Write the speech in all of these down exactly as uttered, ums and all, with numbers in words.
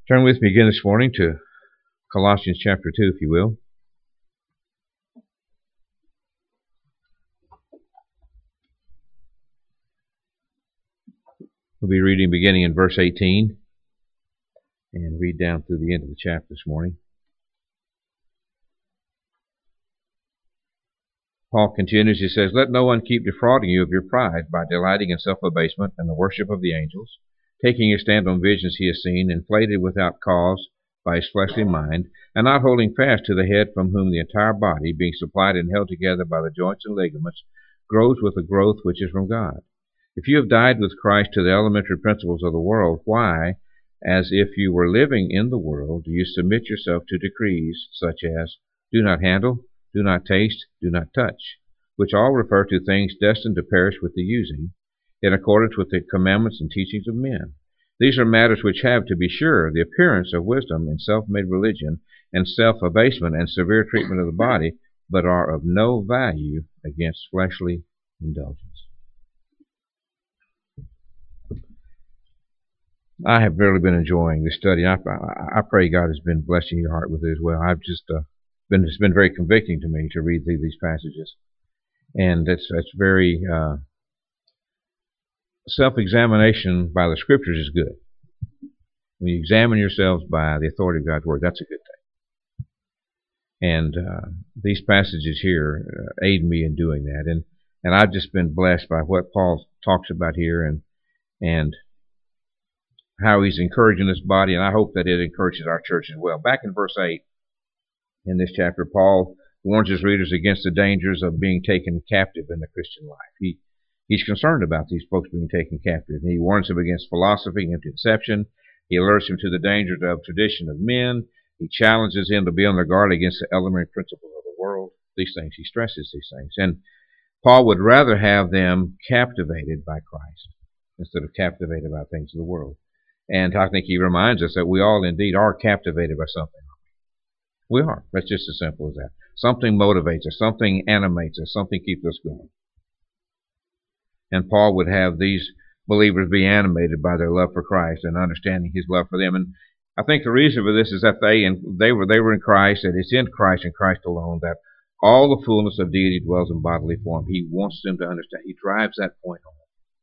Turn with me again this morning to Colossians chapter two, if you will. We'll be reading beginning in verse eighteen and read down through the end of the chapter this morning. Paul continues, he says, "Let no one keep defrauding you of your pride by delighting in self-abasement and the worship of the angels, taking a stand on visions he has seen, inflated without cause by his fleshly mind, and not holding fast to the head, from whom the entire body, being supplied and held together by the joints and ligaments, grows with a growth which is from God. If you have died with Christ to the elementary principles of the world, why, as if you were living in the world, do you submit yourself to decrees such as, do not handle, do not taste, do not touch, which all refer to things destined to perish with the using, in accordance with the commandments and teachings of men? These are matters which have, to be sure, the appearance of wisdom in self-made religion and self-abasement and severe treatment of the body, but are of no value against fleshly indulgence." I have really been enjoying this study. I, I, I pray God has been blessing your heart with it as well. I've just uh, been it's been very convicting to me to read through these passages, and it's it's very uh, self-examination by the Scriptures is good. When you examine yourselves by the authority of God's Word, that's a good thing. And uh, these passages here uh, aid me in doing that, and and I've just been blessed by what Paul talks about here, and and. how he's encouraging this body, and I hope that it encourages our church as well. Back in verse eight, in this chapter, Paul warns his readers against the dangers of being taken captive in the Christian life. He He's concerned about these folks being taken captive. He warns them against philosophy and deception. He alerts them to the dangers of tradition of men. He challenges them to be on their guard against the elementary principles of the world. These things, he stresses these things. And Paul would rather have them captivated by Christ instead of captivated by things of the world. And I think he reminds us that we all indeed are captivated by something. We are. That's just as simple as that. Something motivates us. Something animates us. Something keeps us going. And Paul would have these believers be animated by their love for Christ and understanding his love for them. And I think the reason for this is that they and they were they were in Christ, and it's in Christ and Christ alone that all the fullness of deity dwells in bodily form. He wants them to understand. He drives that point home.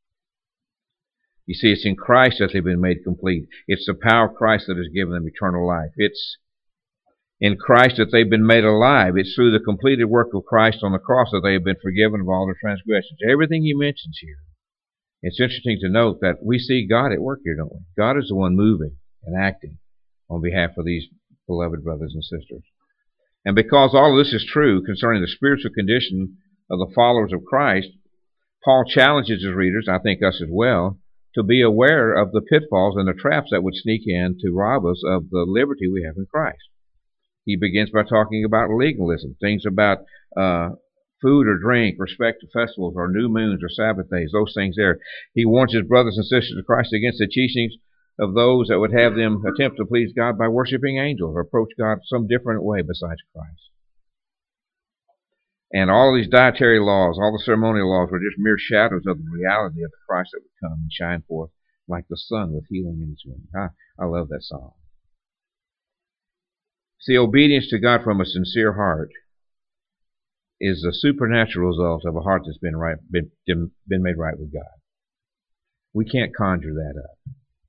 You see, it's in Christ that they've been made complete. It's the power of Christ that has given them eternal life. It's in Christ that they've been made alive. It's through the completed work of Christ on the cross that they have been forgiven of all their transgressions. Everything he mentions here. It's interesting to note that we see God at work here, don't we? God is the one moving and acting on behalf of these beloved brothers and sisters. And because all of this is true concerning the spiritual condition of the followers of Christ, Paul challenges his readers, I think us as well, to be aware of the pitfalls and the traps that would sneak in to rob us of the liberty we have in Christ. He begins by talking about legalism, things about uh, food or drink, respect to festivals or new moons or Sabbath days, those things there. He warns his brothers and sisters of Christ against the teachings of those that would have them attempt to please God by worshiping angels or approach God some different way besides Christ. And all these dietary laws, all the ceremonial laws, were just mere shadows of the reality of the Christ that would come and shine forth like the sun with healing in its wings. I, I love that song. See, obedience to God from a sincere heart is the supernatural result of a heart that's been right, been, been made right with God. We can't conjure that up.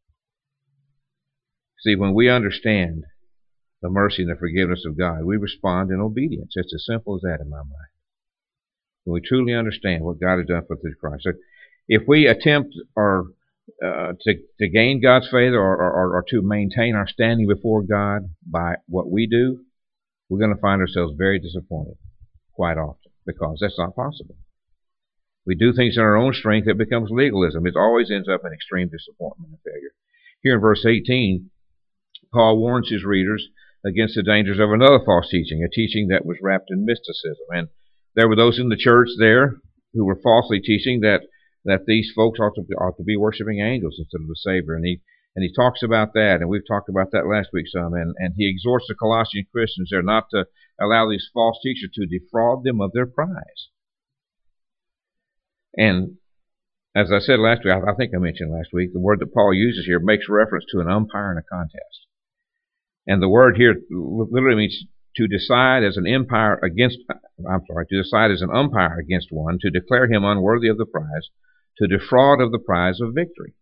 See, when we understand the mercy and the forgiveness of God, we respond in obedience. It's as simple as that in my mind. When we truly understand what God has done for us through Christ. So if we attempt or uh, to, to gain God's favor or, or, or to maintain our standing before God by what we do, we're going to find ourselves very disappointed quite often because that's not possible. We do things in our own strength, it becomes legalism. It always ends up in extreme disappointment and failure. Here in verse eighteen, Paul warns his readers against the dangers of another false teaching, a teaching that was wrapped in mysticism. And there were those in the church there who were falsely teaching that, that these folks ought to, be, ought to be worshiping angels instead of the Savior. And he and he talks about that, and we've talked about that last week some. And, and he exhorts the Colossian Christians there not to allow these false teachers to defraud them of their prize. And as I said last week, I think I mentioned last week, the word that Paul uses here makes reference to an umpire in a contest. And the word here literally means to decide as an umpire against, I'm sorry, to decide as an umpire against one, to declare him unworthy of the prize, to defraud of the prize of victory.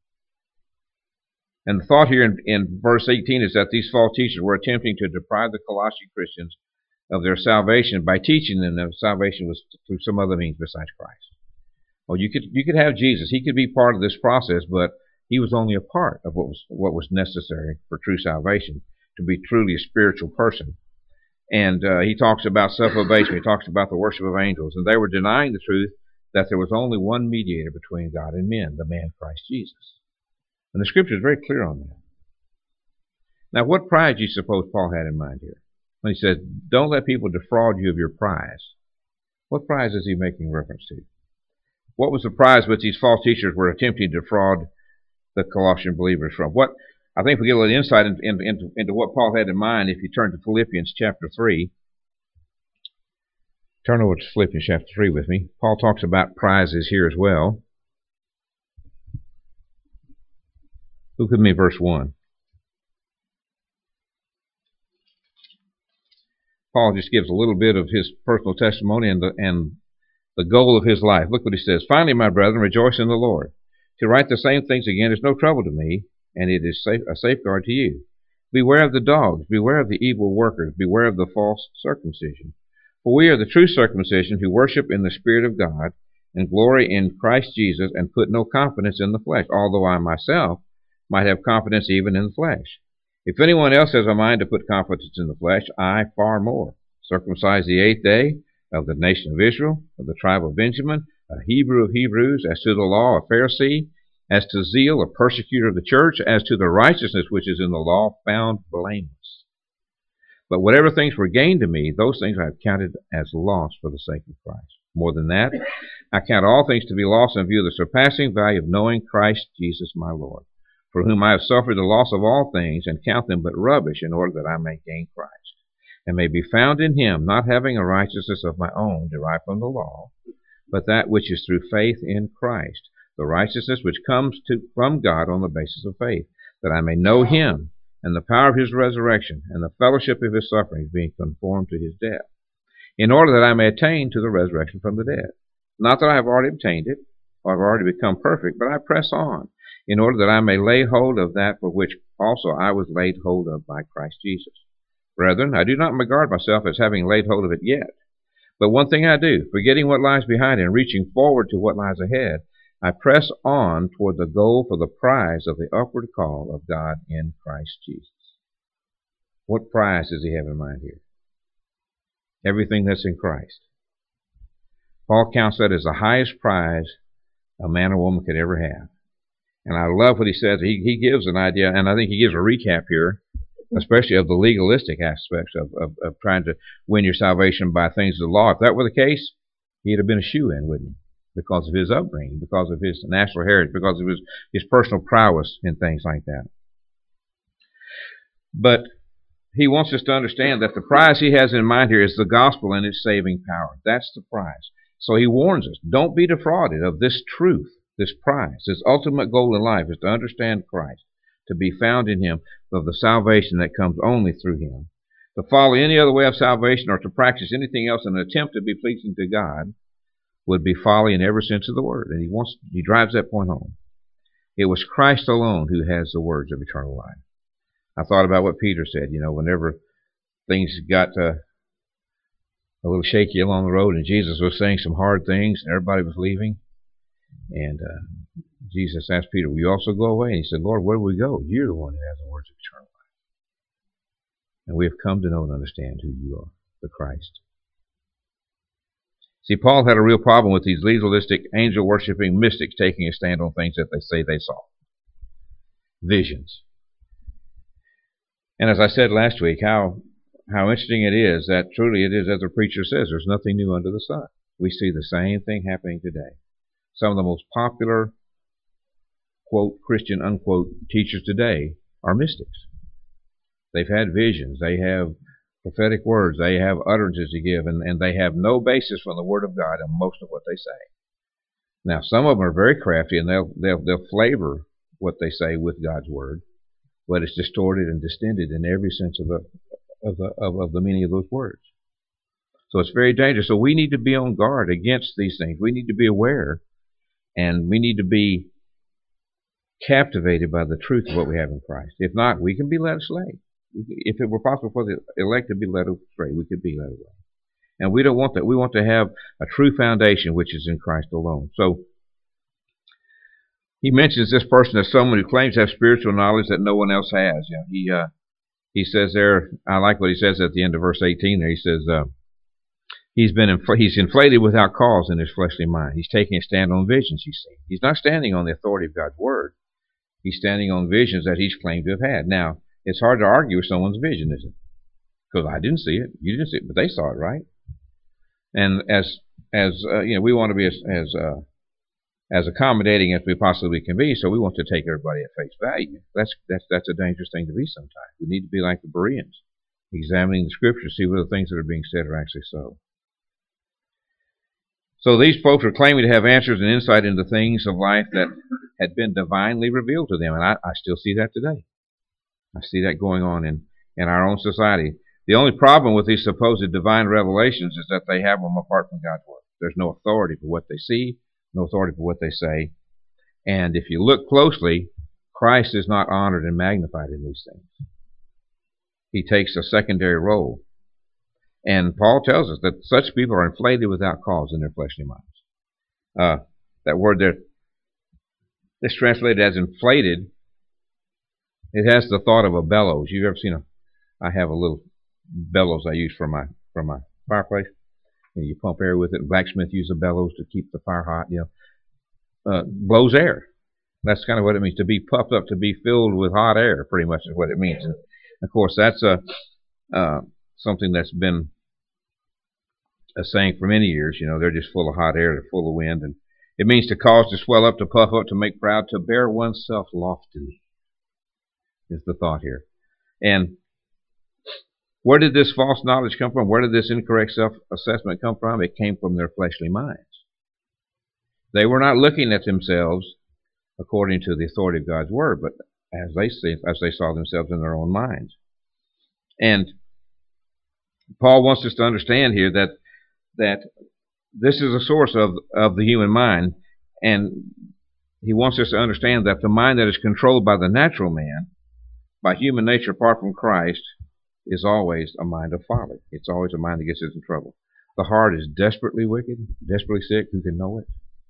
And the thought here in, in verse eighteen is that these false teachers were attempting to deprive the Colossian Christians of their salvation by teaching them that salvation was through some other means besides Christ. Well, you could you could have Jesus. He could be part of this process, but he was only a part of what was what was necessary for true salvation, to be truly a spiritual person. And uh, he talks about self-abasement. He talks about the worship of angels. And they were denying the truth that there was only one mediator between God and men, the man Christ Jesus. And the Scripture is very clear on that. Now, what prize do you suppose Paul had in mind here? When he says, don't let people defraud you of your prize. What prize is he making reference to? What was the prize which these false teachers were attempting to defraud the Colossian believers from? What I think we get a little insight into, into, into what Paul had in mind if you turn to Philippians chapter three. Turn over to Philippians chapter three with me. Paul talks about prizes here as well. Look with me verse one. Paul just gives a little bit of his personal testimony and the, and the goal of his life. Look what he says. Finally, my brethren, rejoice in the Lord. To write the same things again is no trouble to me, and it is safe, a safeguard to you. Beware of the dogs, beware of the evil workers, beware of the false circumcision. For we are the true circumcision who worship in the Spirit of God, and glory in Christ Jesus, and put no confidence in the flesh, although I myself might have confidence even in the flesh. If anyone else has a mind to put confidence in the flesh, I far more. Circumcised the eighth day, of the nation of Israel, of the tribe of Benjamin, a Hebrew of Hebrews, as to the law, a Pharisee, as to zeal, a persecutor of the church, as to the righteousness which is in the law, found blameless. But whatever things were gained to me, those things I have counted as loss for the sake of Christ. More than that, I count all things to be lost in view of the surpassing value of knowing Christ Jesus my Lord, for whom I have suffered the loss of all things, and count them but rubbish, in order that I may gain Christ, and may be found in him, not having a righteousness of my own derived from the law, but that which is through faith in Christ, the righteousness which comes to, from God on the basis of faith, that I may know him, and the power of his resurrection, and the fellowship of his sufferings, being conformed to his death, in order that I may attain to the resurrection from the dead. Not that I have already obtained it, or have already become perfect, but I press on, in order that I may lay hold of that for which also I was laid hold of by Christ Jesus. Brethren, I do not regard myself as having laid hold of it yet. But one thing I do, forgetting what lies behind and reaching forward to what lies ahead, I press on toward the goal for the prize of the upward call of God in Christ Jesus. What prize does he have in mind here? Everything that's in Christ. Paul counts that as the highest prize a man or woman could ever have. And I love what he says. He, he gives an idea, and I think he gives a recap here, especially of the legalistic aspects of, of, of trying to win your salvation by things of the law. If that were the case, he'd have been a shoo-in, wouldn't he? Because of his upbringing, because of his national heritage, because of his, his personal prowess in things like that. But he wants us to understand that the prize he has in mind here is the gospel and its saving power. That's the prize. So he warns us, don't be defrauded of this truth, this prize. His ultimate goal in life is to understand Christ, to be found in him, of the salvation that comes only through him. To follow any other way of salvation or to practice anything else in an attempt to be pleasing to God would be folly in every sense of the word. And he wants, he drives that point home. It was Christ alone who has the words of eternal life. I thought about what Peter said, you know, whenever things got uh, a little shaky along the road and Jesus was saying some hard things and everybody was leaving. And uh, Jesus asked Peter, will you also go away? And he said, Lord, where do we go? You're the one who has the words of eternal life. And we have come to know and understand who you are, the Christ. See, Paul had a real problem with these legalistic, angel-worshipping mystics taking a stand on things that they say they saw. Visions. And as I said last week, how how interesting it is that truly it is, as the preacher says, there's nothing new under the sun. We see the same thing happening today. Some of the most popular, quote, Christian, unquote, teachers today are mystics. They've had visions. They have prophetic words. They have utterances to give, and, and they have no basis from the Word of God in most of what they say. Now, some of them are very crafty, and they'll, they'll, they'll flavor what they say with God's Word. but it's distorted and distended in every sense of the of the of, of the meaning of those words. So it's very dangerous. So we need to be on guard against these things. We need to be aware, and we need to be captivated by the truth of what we have in Christ. If not, we can be led astray. If it were possible for the elect to be led astray, we could be led away. And we don't want that. We want to have a true foundation, which is in Christ alone. So he mentions this person as someone who claims to have spiritual knowledge that no one else has. You know, he uh, he says there, I like what he says at the end of verse eighteen there. He says, uh, he's been infl- he's inflated without cause in his fleshly mind. He's taking a stand on visions he's seen. He's not standing on the authority of God's word. He's standing on visions that he's claimed to have had. Now, it's hard to argue with someone's vision, isn't it? Because I didn't see it, you didn't see it, but they saw it, right? And as as uh, you know, we want to be as as, uh, as accommodating as we possibly can be. So we want to take everybody at face value. That's that's that's a dangerous thing to be sometimes. We need to be like the Bereans, examining the scriptures, see whether the things that are being said are actually so. So these folks are claiming to have answers and insight into things of life that had been divinely revealed to them, and I, I still see that today. I see that going on in in our own society. The only problem with these supposed divine revelations is that they have them apart from God's word. There's no authority for what they see, no authority for what they say. And if you look closely, Christ is not honored and magnified in these things. He takes a secondary role. And Paul tells us that such people are inflated without cause in their fleshly minds. Uh, that word there, it's translated as inflated. It has the thought of a bellows. You've ever seen a, I have a little bellows I use for my for my fireplace. And you pump air with it. Blacksmith uses a bellows to keep the fire hot. You know, uh, blows air. That's kind of what it means to be puffed up, to be filled with hot air. Pretty much is what it means. And of course, that's a uh, something that's been a saying for many years. You know, they're just full of hot air, they're full of wind, and it means to cause, to swell up, to puff up, to make proud, to bear oneself loftily. Is the thought here. And where did this false knowledge come from? Where did this incorrect self-assessment come from? It came from their fleshly minds. They were not looking at themselves according to the authority of God's word, but as they see, as they saw themselves in their own minds. And Paul wants us to understand here that that this is a source of of the human mind, and he wants us to understand that the mind that is controlled by the natural man, by human nature apart from Christ, is always a mind of folly. It's always a mind that gets us in trouble. The heart is desperately wicked, desperately sick. Who can know it?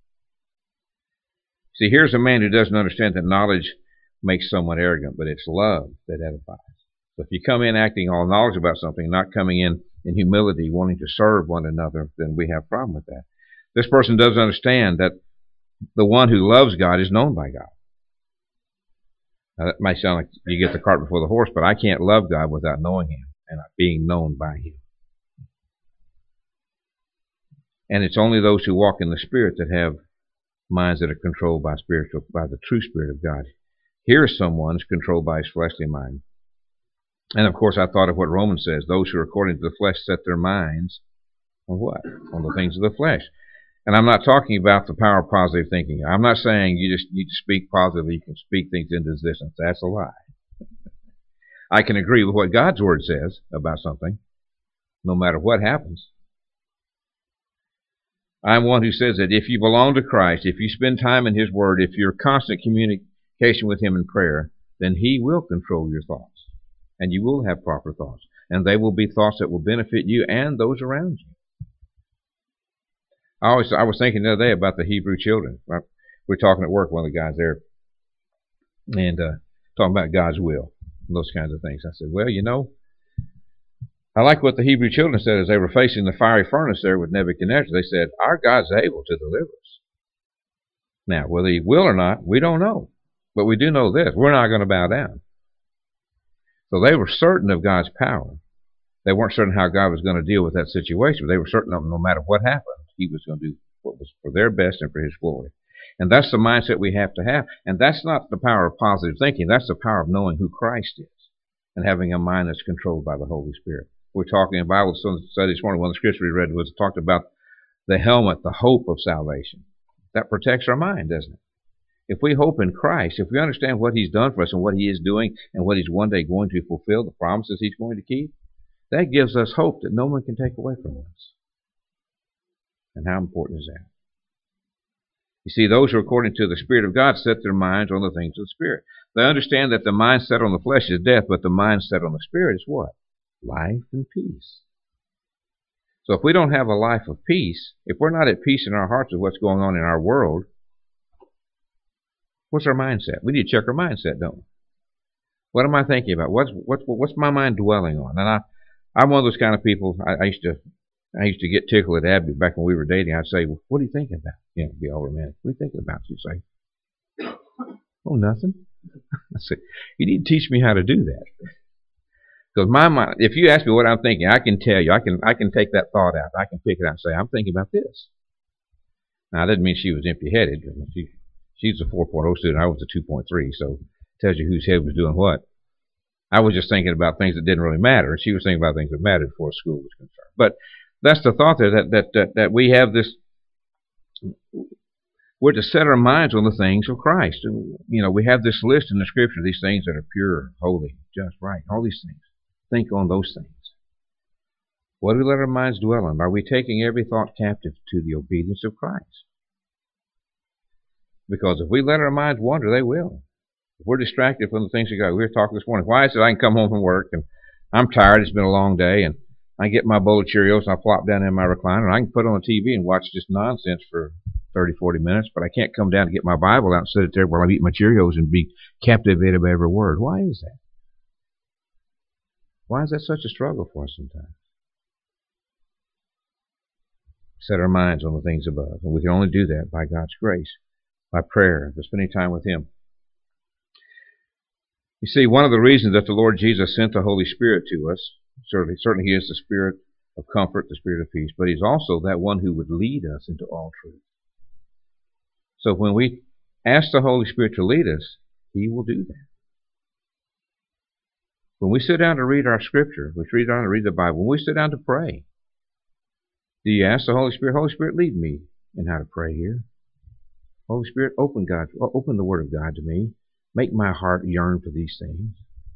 See, here's a man who doesn't understand that knowledge makes someone arrogant, but it's love that edifies. So if you come in acting all knowledge about something, not coming in in humility, wanting to serve one another, then we have a problem with that. This person doesn't understand that the one who loves God is known by God. Now, that might sound like you get the cart before the horse, but I can't love God without knowing Him and being known by Him. And it's only those who walk in the Spirit that have minds that are controlled by spiritual, by the true Spirit of God. Here is someone who's controlled by his fleshly mind. And of course, I thought of what Romans says: those who are according to the flesh set their minds on what? On the things of the flesh. And I'm not talking about the power of positive thinking. I'm not saying you just need to speak positively, you can speak things into existence. That's a lie. I can agree with what God's Word says about something, no matter what happens. I'm one who says that if you belong to Christ, if you spend time in His Word, if you're in constant communication with Him in prayer, then He will control your thoughts. And you will have proper thoughts. And they will be thoughts that will benefit you and those around you. I always, I was thinking the other day about the Hebrew children. We were talking at work, one of the guys there, and uh, talking about God's will, and those kinds of things. I said, well, you know, I like what the Hebrew children said as they were facing the fiery furnace there with Nebuchadnezzar. They said, our God's able to deliver us. Now, whether He will or not, we don't know. But we do know this: we're not going to bow down. So they were certain of God's power. They weren't certain how God was going to deal with that situation, but they were certain of no matter what happened, He was going to do what was for their best and for His glory. And that's the mindset we have to have. And that's not the power of positive thinking. That's the power of knowing who Christ is and having a mind that's controlled by the Holy Spirit. We're talking in Bible study this morning. One of the scriptures we read was talked about the helmet, the hope of salvation. That protects our mind, doesn't it? If we hope in Christ, if we understand what He's done for us and what He is doing and what He's one day going to fulfill, the promises He's going to keep, that gives us hope that no one can take away from us. And how important is that? You see, those who are according to the Spirit of God set their minds on the things of the Spirit. They understand that the mind set on the flesh is death, but the mind set on the Spirit is what? Life and peace. So if we don't have a life of peace, if we're not at peace in our hearts with what's going on in our world, what's our mindset? We need to check our mindset, don't we? What am I thinking about? What's what's what's my mind dwelling on? And I, I'm one of those kind of people. I, I used to, I used to get tickled at Abby back when we were dating. I'd say, well, "What are you thinking about?" You know, be all romantic. What are you thinking about? She'd say, "Oh, nothing." I said, "You need to teach me how to do that." Because my mind, if you ask me what I'm thinking, I can tell you. I can I can take that thought out. I can pick it out and say, I'm thinking about this. Now, that didn't mean she was empty-headed. She, she's a four point oh student. I was a two point three, so it tells you whose head was doing what. I was just thinking about things that didn't really matter. She was thinking about things that mattered as far as school was concerned. But that's the thought there, that, that, that, that we have this, we're to set our minds on the things of Christ. And, you know, we have this list in the Scripture, these things that are pure, holy, just, right, all these things. Think on those things. What do we let our minds dwell on? Are we taking every thought captive to the obedience of Christ? Because if we let our minds wander, they will. If we're distracted from the things of God, we were talking this morning. Why is it I can come home from work and I'm tired, it's been a long day, and I get my bowl of Cheerios and I plop down in my recliner and I can put on the T V and watch this nonsense for thirty, forty minutes, but I can't come down and get my Bible out and sit there while I'm eating my Cheerios and be captivated by every word. Why is that? Why is that such a struggle for us sometimes? Set our minds on the things above. And we can only do that by God's grace, by prayer, by spending time with Him. You see, one of the reasons that the Lord Jesus sent the Holy Spirit to us, certainly, certainly He is the Spirit of comfort, the Spirit of peace, but He's also that one who would lead us into all truth. So when we ask the Holy Spirit to lead us, He will do that. When we sit down to read our Scripture, we sit down to read the Bible, when we sit down to pray, do you ask the Holy Spirit, Holy Spirit, lead me in how to pray here? Holy Spirit, open God, open the Word of God to me. Make my heart yearn for these things.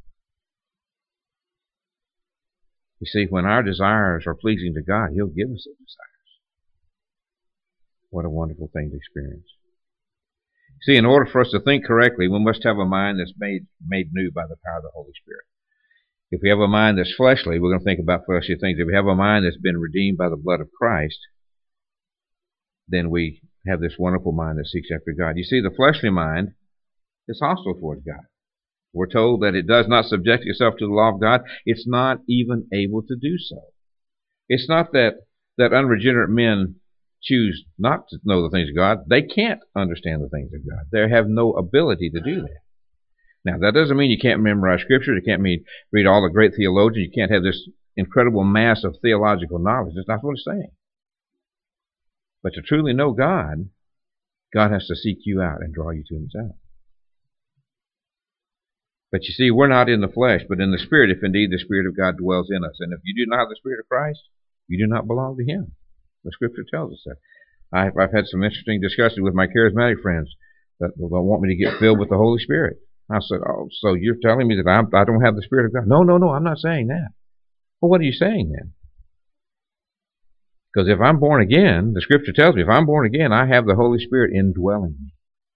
You see, when our desires are pleasing to God, He'll give us those desires. What a wonderful thing to experience. See, in order for us to think correctly, we must have a mind that's made, made new by the power of the Holy Spirit. If we have a mind that's fleshly, we're going to think about fleshly things. If we have a mind that's been redeemed by the blood of Christ, then we have this wonderful mind that seeks after God. You see, the fleshly mind is hostile towards God. We're told that it does not subject itself to the law of God. It's not even able to do so. It's not that, that unregenerate men choose not to know the things of God. They can't understand the things of God. They have no ability to do that. Now, that doesn't mean you can't memorize Scripture. It can't mean read all the great theologians. You can't have this incredible mass of theological knowledge. That's not what it's saying. But to truly know God, God has to seek you out and draw you to Himself. But you see, we're not in the flesh, but in the Spirit, if indeed the Spirit of God dwells in us. And if you do not have the Spirit of Christ, you do not belong to Him. The Scripture tells us that. I've, I've had some interesting discussions with my charismatic friends that don't want me to get filled with the Holy Spirit. I said, oh, so you're telling me that I'm, I don't have the Spirit of God? No, no, no, I'm not saying that. Well, what are you saying then? Because if I'm born again, the Scripture tells me, if I'm born again, I have the Holy Spirit indwelling me.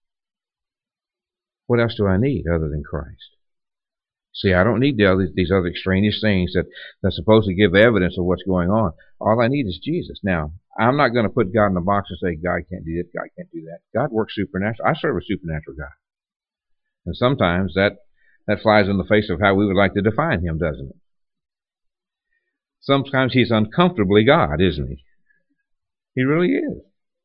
What else do I need other than Christ? See, I don't need the other, these other extraneous things that, that supposed to give evidence of what's going on. All I need is Jesus. Now, I'm not going to put God in a box and say, God can't do this, God can't do that. God works supernatural. I serve a supernatural God. And sometimes that, that flies in the face of how we would like to define Him, doesn't it? Sometimes He's uncomfortably God, isn't He? He really is.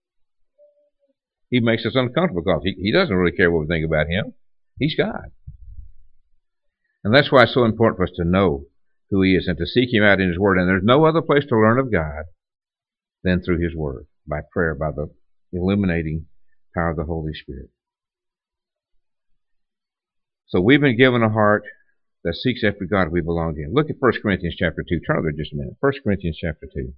He makes us uncomfortable because he, he doesn't really care what we think about Him. He's God. And that's why it's so important for us to know who He is and to seek Him out in His Word. And there's no other place to learn of God than through His Word, by prayer, by the illuminating power of the Holy Spirit. So we've been given a heart that seeks after God. We belong to Him. Look at First Corinthians chapter two. Turn there just a minute. First Corinthians chapter two.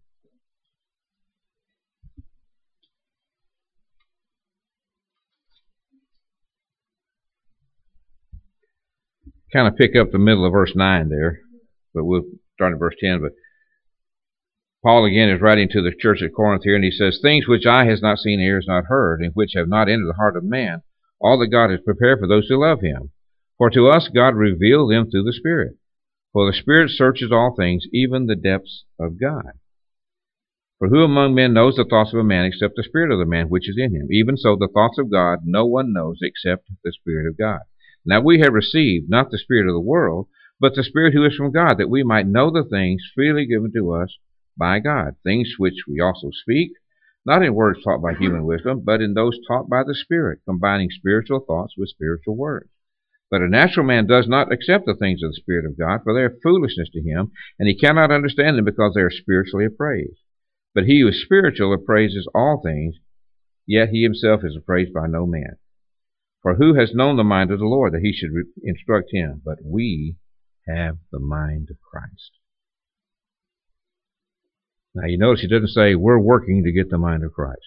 kind of pick up the middle of verse nine there, but we'll start in verse ten. But Paul again is writing to the church at Corinth here, and he says, "Things which eye has not seen, ear has not heard, and which have not entered the heart of man, all that God has prepared for those who love him. For to us God revealed them through the Spirit. For the Spirit searches all things, even the depths of God. For who among men knows the thoughts of a man except the spirit of the man which is in him? Even so the thoughts of God no one knows except the Spirit of God. Now we have received not the spirit of the world, but the Spirit who is from God, that we might know the things freely given to us by God, things which we also speak, not in words taught by human wisdom, but in those taught by the Spirit, combining spiritual thoughts with spiritual words. But a natural man does not accept the things of the Spirit of God, for they are foolishness to him, and he cannot understand them because they are spiritually appraised. But he who is spiritual appraises all things, yet he himself is appraised by no man. For who has known the mind of the Lord, that he should instruct him? But we have the mind of Christ." Now you notice he doesn't say we're working to get the mind of Christ.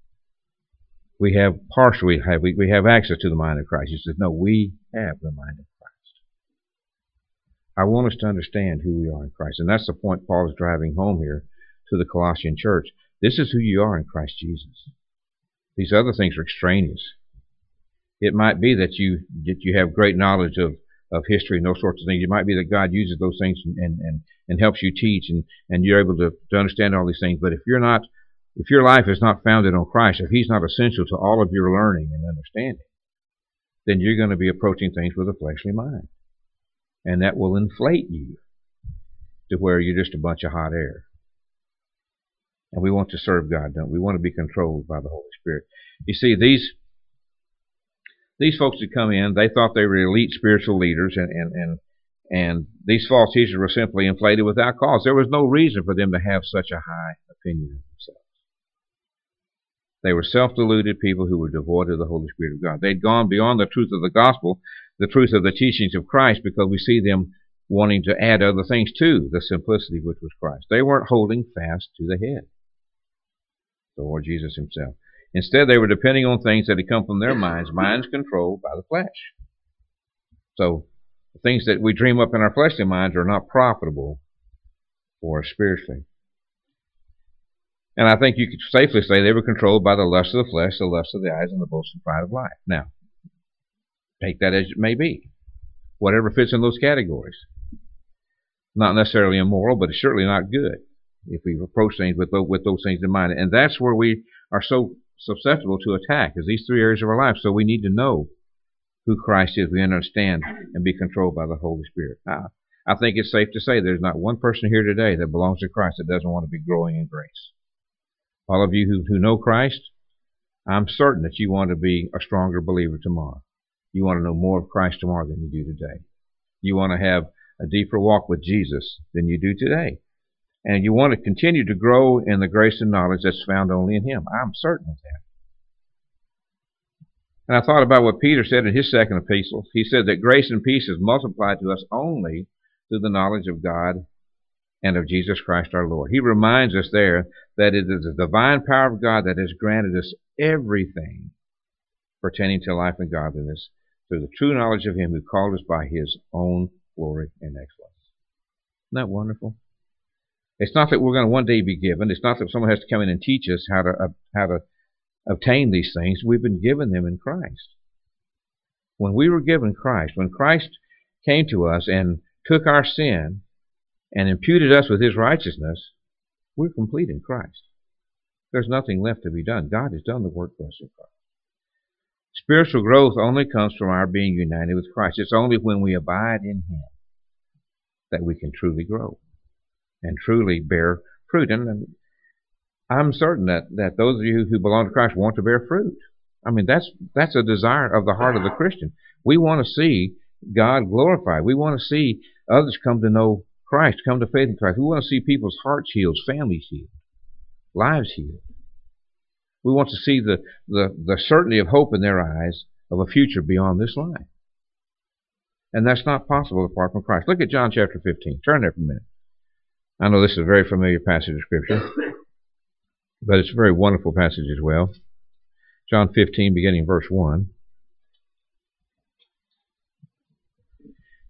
We have partially have we, we have access to the mind of Christ. He says, no, we have the mind of Christ. I want us to understand who we are in Christ. And that's the point Paul is driving home here to the Colossian church. This is who you are in Christ Jesus. These other things are extraneous. It might be that you that you have great knowledge of, of history and those sorts of things. It might be that God uses those things and, and, and, and helps you teach, and, and you're able to, to understand all these things. But if you're not, if your life is not founded on Christ, if he's not essential to all of your learning and understanding, then you're going to be approaching things with a fleshly mind. And that will inflate you to where you're just a bunch of hot air. And we want to serve God, don't we? We want to be controlled by the Holy Spirit. You see, these these folks that come in, they thought they were elite spiritual leaders, and, and, and, and these false teachers were simply inflated without cause. There was no reason for them to have such a high opinion of themselves. They were self-deluded people who were devoid of the Holy Spirit of God. They'd gone beyond the truth of the gospel, the truth of the teachings of Christ, because we see them wanting to add other things to the simplicity which was Christ. They weren't holding fast to the head, the Lord Jesus himself. Instead, they were depending on things that had come from their minds, minds controlled by the flesh. So, the things that we dream up in our fleshly minds are not profitable for us spiritually. And I think you could safely say they were controlled by the lust of the flesh, the lust of the eyes, and the boast and pride of life. Now, take that as it may be. Whatever fits in those categories. Not necessarily immoral, but it's certainly not good if we approach things with those, with those things in mind. And that's where we are so susceptible to attack, is these three areas of our life. So we need to know who Christ is. We understand and be controlled by the Holy Spirit. I, I think it's safe to say there's not one person here today that belongs to Christ that doesn't want to be growing in grace. All of you who, who know Christ, I'm certain that you want to be a stronger believer tomorrow. You want to know more of Christ tomorrow than you do today. You want to have a deeper walk with Jesus than you do today. And you want to continue to grow in the grace and knowledge that's found only in him. I'm certain of that. And I thought about what Peter said in his second epistle. He said that grace and peace is multiplied to us only through the knowledge of God and of Jesus Christ our Lord. He reminds us there that it is the divine power of God that has granted us everything pertaining to life and godliness through the true knowledge of him who called us by his own glory and excellence. Isn't that wonderful? It's not that we're going to one day be given. It's not that someone has to come in and teach us how to uh, how to obtain these things. We've been given them in Christ. When we were given Christ, when Christ came to us and took our sin and imputed us with his righteousness, we're complete in Christ. There's nothing left to be done. God has done the work for us in Christ. Spiritual growth only comes from our being united with Christ. It's only when we abide in him that we can truly grow and truly bear fruit. And I'm certain that, that those of you who belong to Christ want to bear fruit. I mean, that's that's a desire of the heart of the Christian. We want to see God glorified. We want to see others come to know Christ, come to faith in Christ. We want to see people's hearts healed, families healed, lives healed. We want to see the, the, the certainty of hope in their eyes of a future beyond this life. And that's not possible apart from Christ. Look at John chapter fifteen. Turn there for a minute. I know this is a very familiar passage of Scripture, but it's a very wonderful passage as well. John fifteen, beginning verse one.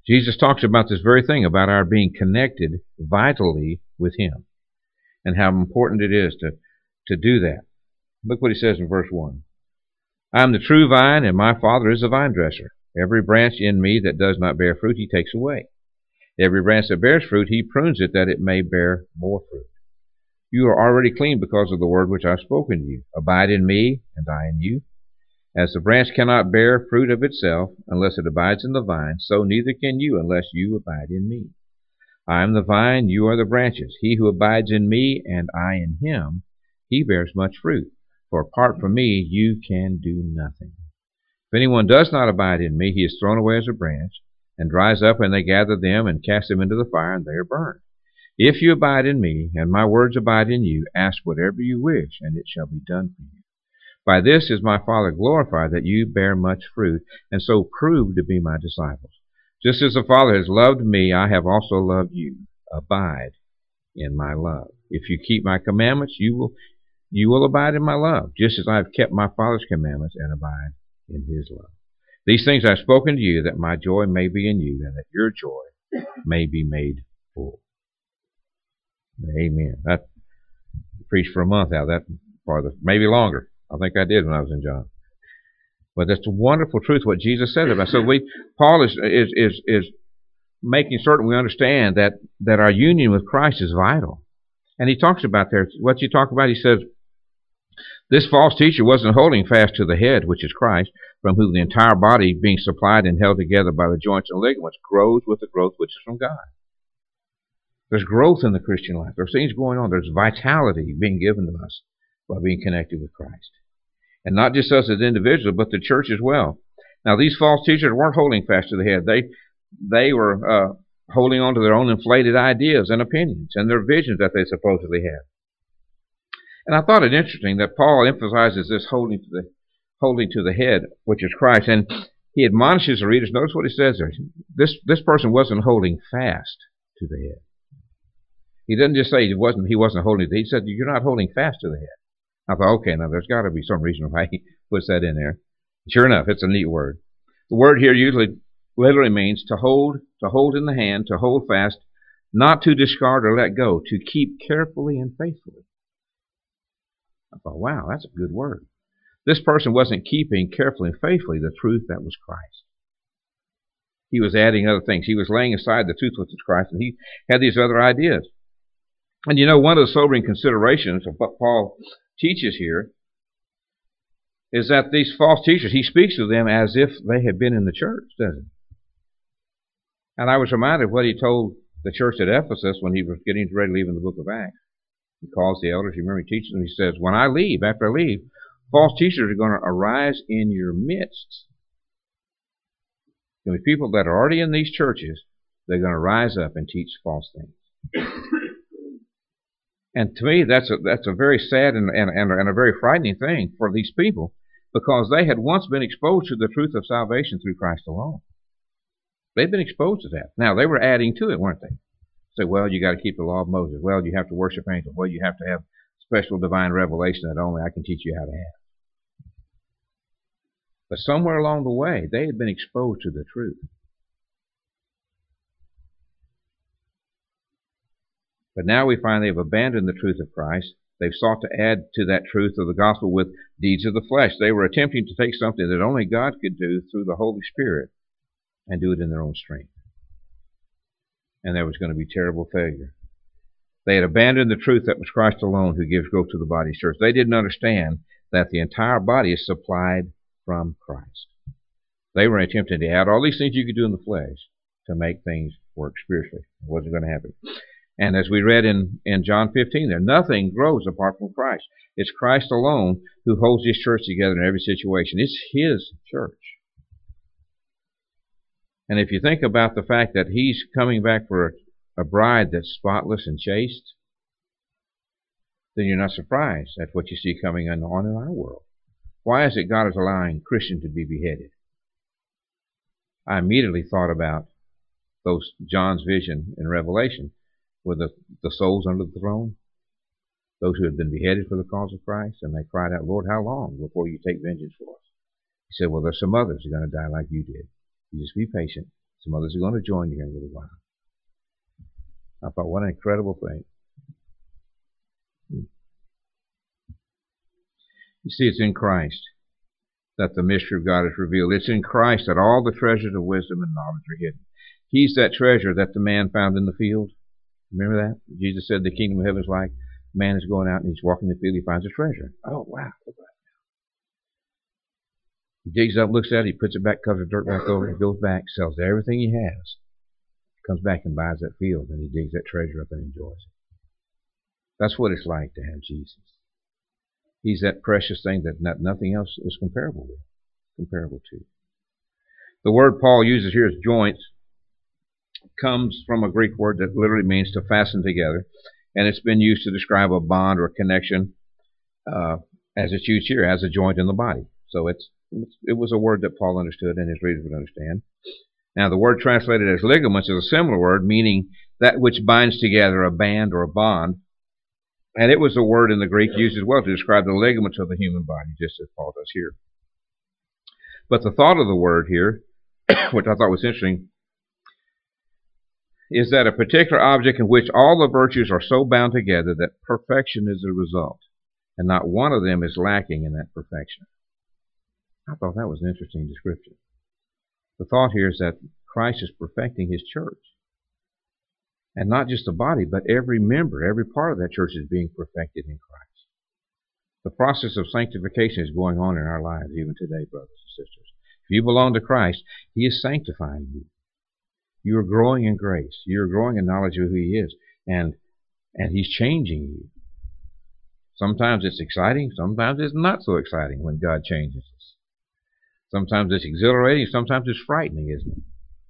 Jesus talks about this very thing, about our being connected vitally with Him, and how important it is to, to do that. Look what He says in verse one. I am the true vine, and my Father is the vine dresser. Every branch in me that does not bear fruit, He takes away. Every branch that bears fruit, He prunes it, that it may bear more fruit. You are already clean because of the word which I have spoken to you. Abide in me, and I in you. As the branch cannot bear fruit of itself unless it abides in the vine, so neither can you unless you abide in me. I am the vine, you are the branches. He who abides in me, and I in him, he bears much fruit. For apart from me, you can do nothing. If anyone does not abide in me, he is thrown away as a branch, and dries up, and they gather them and cast them into the fire, and they are burned. If you abide in me, and my words abide in you, ask whatever you wish, and it shall be done for you. By this is my Father glorified, that you bear much fruit, and so prove to be my disciples. Just as the Father has loved me, I have also loved you. Abide in my love. If you keep my commandments, you will you will abide in my love, just as I have kept my Father's commandments and abide in his love. These things I have spoken to you, that my joy may be in you, and that your joy may be made full. Amen. I preached for a month out of that part, of, maybe longer. I think I did when I was in John. But that's a wonderful truth what Jesus said about it. So we, Paul is is is is making certain we understand that that our union with Christ is vital. And he talks about there what you talk about. He says, this false teacher wasn't holding fast to the head, which is Christ, from whom the entire body, being supplied and held together by the joints and ligaments, grows with the growth which is from God. There's growth in the Christian life. There's things going on. There's vitality being given to us by being connected with Christ. And not just us as individuals, but the church as well. Now, these false teachers weren't holding fast to the head. They they were uh, holding on to their own inflated ideas and opinions and their visions that they supposedly had. And I thought it interesting that Paul emphasizes this holding to the holding to the head, which is Christ, and he admonishes the readers. Notice what he says there. This this person wasn't holding fast to the head. He doesn't just say he wasn't he wasn't holding it. He said you're not holding fast to the head. I thought, okay, now there's got to be some reason why he puts that in there. Sure enough, it's a neat word. The word here usually literally means to hold, to hold in the hand, to hold fast, not to discard or let go, to keep carefully and faithfully. I thought, wow, that's a good word. This person wasn't keeping carefully and faithfully the truth that was Christ. He was adding other things. He was laying aside the truth which was Christ, and he had these other ideas. And you know, one of the sobering considerations of what Paul teaches here is that these false teachers, he speaks to them as if they had been in the church, doesn't he? And I was reminded of what he told the church at Ephesus when he was getting ready to leave in the book of Acts. He calls the elders, you remember he teaches them, he says, when I leave, after I leave, false teachers are going to arise in your midst. There'll be people that are already in these churches, they're going to rise up and teach false things. And to me, that's a, that's a very sad and, and, and a very frightening thing for these people, because they had once been exposed to the truth of salvation through Christ alone. They'd been exposed to that. Now, they were adding to it, weren't they? Say, well, you got to keep the law of Moses. Well, you have to worship angels. Well, you have to have special divine revelation that only I can teach you how to have. But somewhere along the way, they had been exposed to the truth. But now we find they've abandoned the truth of Christ. They've sought to add to that truth of the gospel with deeds of the flesh. They were attempting to take something that only God could do through the Holy Spirit and do it in their own strength. And there was going to be terrible failure. They had abandoned the truth that was Christ alone who gives growth to the body church. They didn't understand that the entire body is supplied from Christ. They were attempting to add all these things you could do in the flesh to make things work spiritually. It wasn't going to happen. And as we read in, in John fifteen there, nothing grows apart from Christ. It's Christ alone who holds his church together in every situation. It's his church. And if you think about the fact that he's coming back for a, a bride that's spotless and chaste, then you're not surprised at what you see coming on in our world. Why is it God is allowing Christians to be beheaded? I immediately thought about those John's vision in Revelation, with the, the souls under the throne, those who had been beheaded for the cause of Christ, and they cried out, Lord, how long before you take vengeance for us? He said, well, there's some others who are going to die like you did. You just be patient, Some others are going to join you here in a little while. I thought, what an incredible thing. You see, it's in Christ that the mystery of God is revealed. It's in Christ that all the treasures of wisdom and knowledge are hidden. He's that treasure that the man found in the field. Remember that? Jesus said the kingdom of heaven is like man is going out and he's walking in the field, he finds a treasure. Oh, wow. He digs up, looks at it, he puts it back, covers the dirt back over it, goes back, sells everything he has, comes back and buys that field, and he digs that treasure up and enjoys it. That's what it's like to have Jesus. He's that precious thing that not, nothing else is comparable with, comparable to. The word Paul uses here as joints comes from a Greek word that literally means to fasten together, and it's been used to describe a bond or connection, uh, as it's used here, as a joint in the body. So it's it was a word that Paul understood and his readers would understand. Now, the word translated as ligaments is a similar word, meaning that which binds together, a band or a bond. And it was a word in the Greek used as well to describe the ligaments of the human body, just as Paul does here. But the thought of the word here, which I thought was interesting, is that a particular object in which all the virtues are so bound together that perfection is the result, and not one of them is lacking in that perfection. I thought that was an interesting description. The thought here is that Christ is perfecting his church. And not just the body, but every member, every part of that church is being perfected in Christ. The process of sanctification is going on in our lives even today, brothers and sisters. If you belong to Christ, he is sanctifying you. You are growing in grace. You are growing in knowledge of who he is. And, and he's changing you. Sometimes it's exciting. Sometimes it's not so exciting when God changes us. Sometimes it's exhilarating. Sometimes it's frightening, isn't it?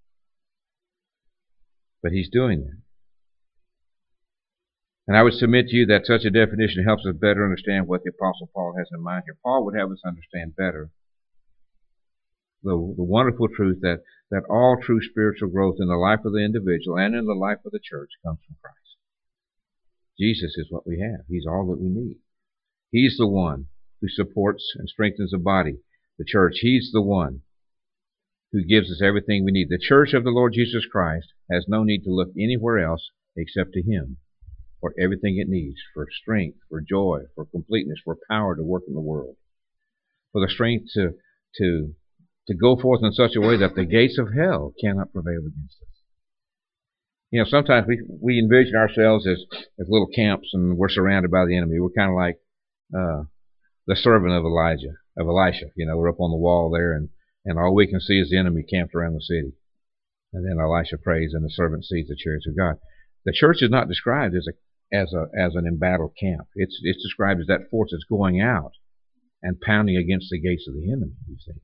But he's doing that. And I would submit to you that such a definition helps us better understand what the Apostle Paul has in mind here. Paul would have us understand better the, the wonderful truth that, that all true spiritual growth in the life of the individual and in the life of the church comes from Christ. Jesus is what we have. He's all that we need. He's the one who supports and strengthens the body, the church. He's the one who gives us everything we need. The church of the Lord Jesus Christ has no need to look anywhere else except to him for everything it needs, for strength, for joy, for completeness, for power to work in the world, for the strength to to to go forth in such a way that the gates of hell cannot prevail against us. You know, sometimes we we envision ourselves as, as little camps and we're surrounded by the enemy. We're kind of like uh, the servant of Elijah, of Elisha. You know, we're up on the wall there and, and all we can see is the enemy camped around the city. And then Elisha prays and the servant sees the chariots of God. The church is not described as a as a as an embattled camp. It's it's described as that force that's going out and pounding against the gates of the enemy, you see.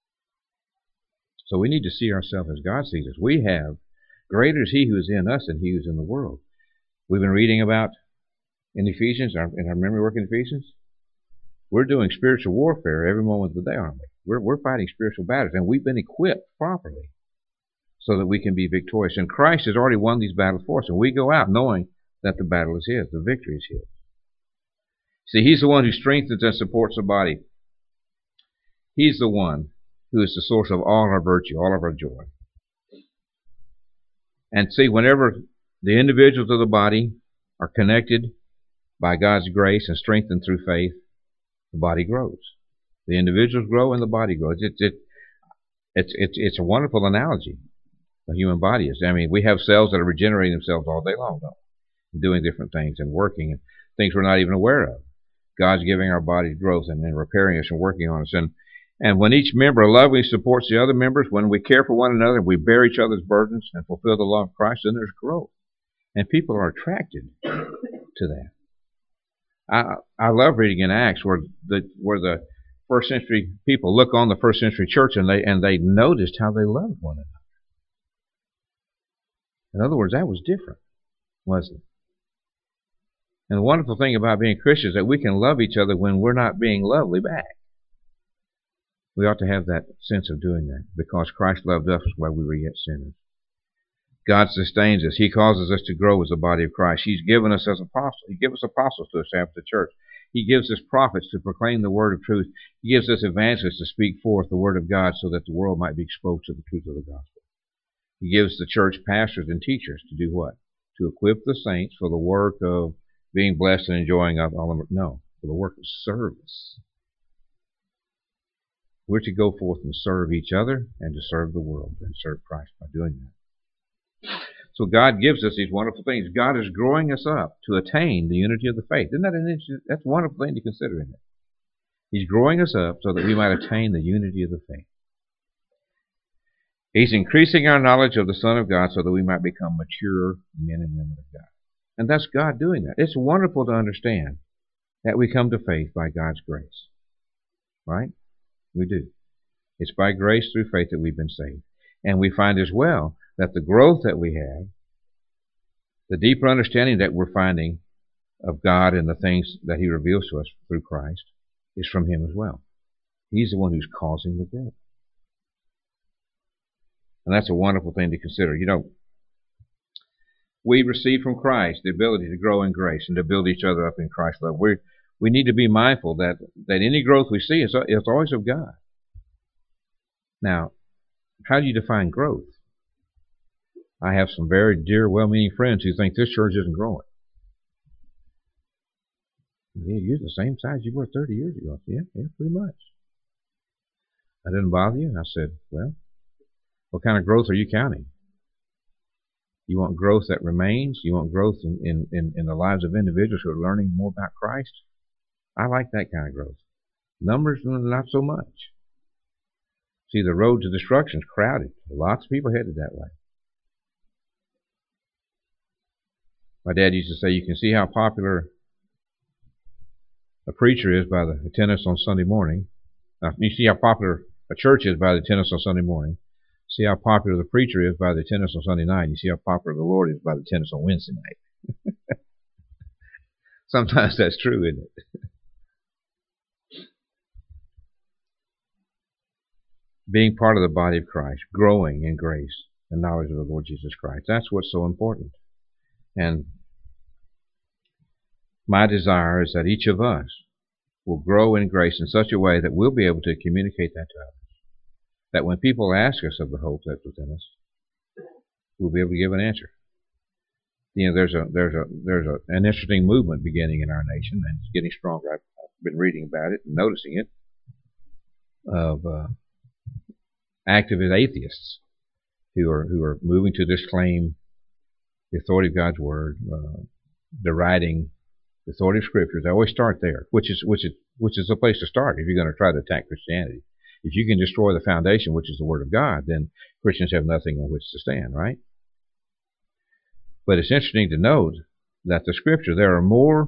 So we need to see ourselves as God sees us. We have, greater is he who is in us than he who is in the world. We've been reading about in Ephesians, in our memory work in Ephesians, we're doing spiritual warfare every moment of the day, aren't we? We're, we're fighting spiritual battles, and we've been equipped properly so that we can be victorious. And Christ has already won these battles for us, and we go out knowing that the battle is his, the victory is his. See, he's the one who strengthens and supports the body. He's the one who is the source of all our virtue, all of our joy. And see, whenever the individuals of the body are connected by God's grace and strengthened through faith, the body grows. The individuals grow and the body grows. It's it, it's it's it's a wonderful analogy. The human body is. I mean, we have cells that are regenerating themselves all day long, though, doing different things and working and things we're not even aware of. God's giving our bodies growth and, and repairing us and working on us. And and when each member lovingly supports the other members, when we care for one another, we bear each other's burdens and fulfill the law of Christ, then there's growth. And people are attracted to that. I I love reading in Acts where the where the first century people look on the first century church and they and they noticed how they loved one another. In other words, that was different, wasn't it? And the wonderful thing about being Christians is that we can love each other when we're not being lovely back. We ought to have that sense of doing that because Christ loved us while we were yet sinners. God sustains us. He causes us to grow as the body of Christ. He's given us as apostles. He gives us apostles to establish the church. He gives us prophets to proclaim the word of truth. He gives us evangelists to speak forth the word of God so that the world might be exposed to the truth of the gospel. He gives the church pastors and teachers to do what? To equip the saints for the work of being blessed and enjoying of all of it. No, for the work of service. We're to go forth and serve each other and to serve the world and serve Christ by doing that. So God gives us these wonderful things. God is growing us up to attain the unity of the faith. Isn't that an interesting? That's a wonderful thing to consider, isn't it? He's growing us up so that we might attain the unity of the faith. He's increasing our knowledge of the Son of God so that we might become mature men and women of God. And that's God doing that. It's wonderful to understand that we come to faith by God's grace. Right? We do. It's by grace through faith that we've been saved. And we find as well that the growth that we have, the deeper understanding that we're finding of God and the things that He reveals to us through Christ, is from Him as well. He's the one who's causing the growth. And that's a wonderful thing to consider. You know, we receive from Christ the ability to grow in grace and to build each other up in Christ's love. We we need to be mindful that, that any growth we see is it's always of God. Now, how do you define growth? I have some very dear, well-meaning friends who think this church isn't growing. Yeah, you're the same size you were thirty years ago. Yeah, yeah, pretty much. That didn't bother you? And I said, well, what kind of growth are you counting? You want growth that remains? You want growth in, in, in, in the lives of individuals who are learning more about Christ? I like that kind of growth. Numbers, not so much. See, the road to destruction is crowded. Lots of people headed that way. My dad used to say, you can see how popular a preacher is by the attendance on Sunday morning. Now, you see how popular a church is by the attendance on Sunday morning. See how popular the preacher is by the attendance on Sunday night. You see how popular the Lord is by the attendance on Wednesday night. Sometimes that's true, isn't it? Being part of the body of Christ, growing in grace and knowledge of the Lord Jesus Christ. That's what's so important. And my desire is that each of us will grow in grace in such a way that we'll be able to communicate that to others. That when people ask us of the hope that's within us, we'll be able to give an answer. You know, there's a there's a there's a, an interesting movement beginning in our nation, and it's getting stronger. I've, I've been reading about it and noticing it, of uh, activist atheists who are who are moving to disclaim the authority of God's Word, uh, deriding the authority of Scriptures. I always start there, which is which is which is the place to start if you're going to try to attack Christianity. If you can destroy the foundation, which is the Word of God, then Christians have nothing on which to stand, right? But it's interesting to note that the Scripture, there are more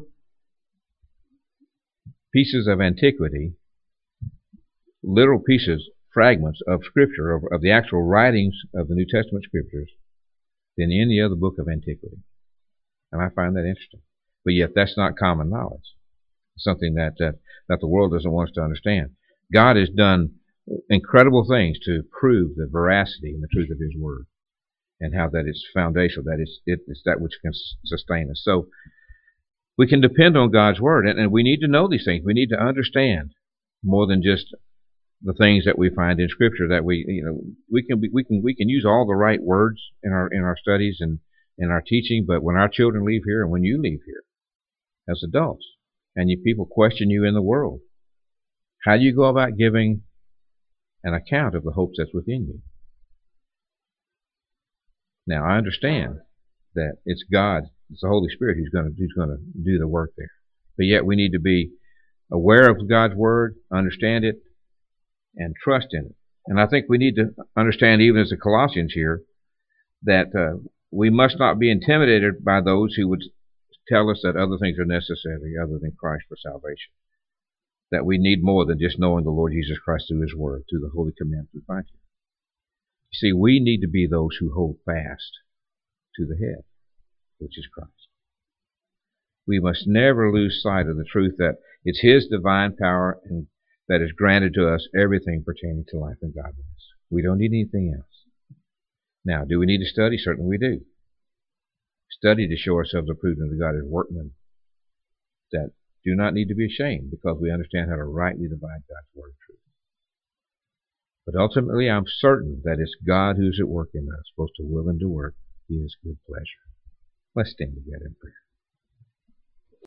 pieces of antiquity, literal pieces, fragments of Scripture, of, of the actual writings of the New Testament Scriptures, than any other book of antiquity. And I find that interesting. But yet that's not common knowledge. It's something that, that, that the world doesn't want us to understand. God has done incredible things to prove the veracity and the truth of His Word, and how that it's foundational, that it's, it, it's that which can sustain us. So we can depend on God's Word, and, and we need to know these things. We need to understand more than just the things that we find in Scripture. That we, you know, we can be, we can we can use all the right words in our in our studies and in our teaching, but when our children leave here, and when you leave here as adults, and you people question you in the world, how do you go about giving an account of the hopes that's within you? Now, I understand that it's God, it's the Holy Spirit who's going to who's going to do the work there. But yet we need to be aware of God's Word, understand it, and trust in it. And I think we need to understand, even as the Colossians here, that uh, we must not be intimidated by those who would tell us that other things are necessary other than Christ for salvation. That we need more than just knowing the Lord Jesus Christ through His Word, through the Holy Commandments we find here. You see, we need to be those who hold fast to the head, which is Christ. We must never lose sight of the truth that it's His divine power and that has granted to us everything pertaining to life and godliness. We don't need anything else. Now, do we need to study? Certainly we do. Study to show ourselves approved unto God as workmen that do not need to be ashamed, because we understand how to rightly divide God's Word of truth. But ultimately, I'm certain that it's God who's at work in us, both to will and to work His good pleasure. Let's stand together in prayer.